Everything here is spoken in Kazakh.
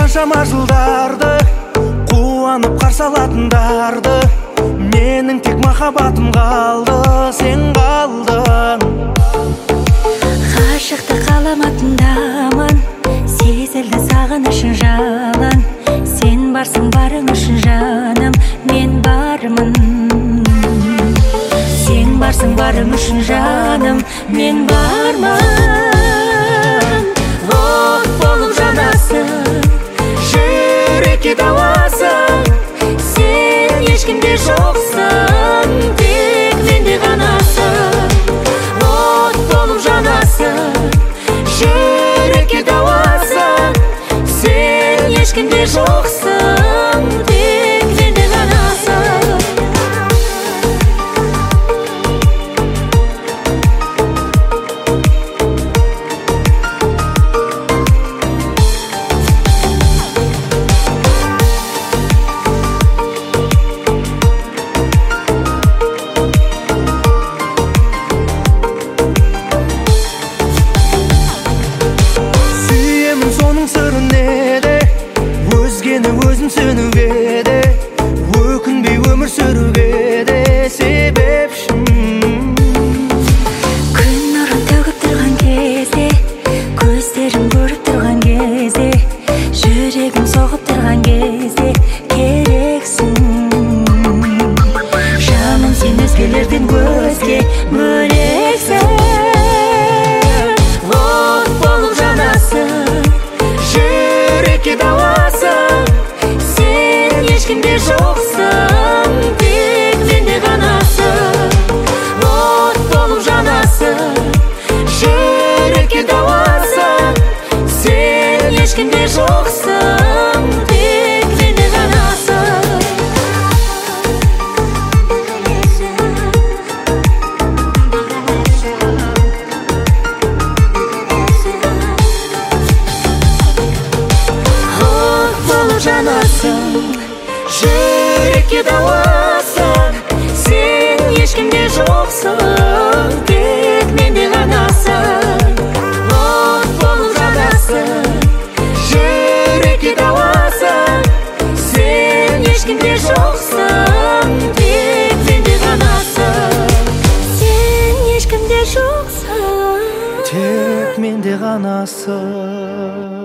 қаншама жылдарды қуанып қарсы алатындарды, менің тек махаббатым қалды, сен қалдың. Ғашықты қаламатындамын, сезілді сағынышың жалын. Сен барсың барың үшін жаным, мен бармын. Сен барсың барың үшін жаным, мен бармын. От болып жанасың, жүрекке дауасың. Сен ешкімде жоқсың, тек менде ғанасың. От болып жанасың, жүрекке дауасың. Сен ешкімде жоқсың, тек менде ғанасың. Өзім сөнуге де, өкінбей өмір сүруге де себепшім. Күн нұрын төгіп тұрған кезде, көздерім көріп тұрған кезде, жүрегім соғып тұрған кезде керексің. Жаным, сен өзгелерден өзге бөлексің. От болып жанасың, жүрекке дауасың. Ешкімде жоқсың, тек менде ғанасың. От болып жанасың, жүрекке дауасың. Сен ешкімде жоқсың, тек менде ғанасың. От болып жанасың, жүрекке дауасың. Сен ешкімде жоқсың, тек менде ғанасың. От болып жанасың, жүрекке дауасың. Сен ешкімде жоқсың, тек менде ғанасың. Сен ешкімде жоқсың, Тек менде ғанасың.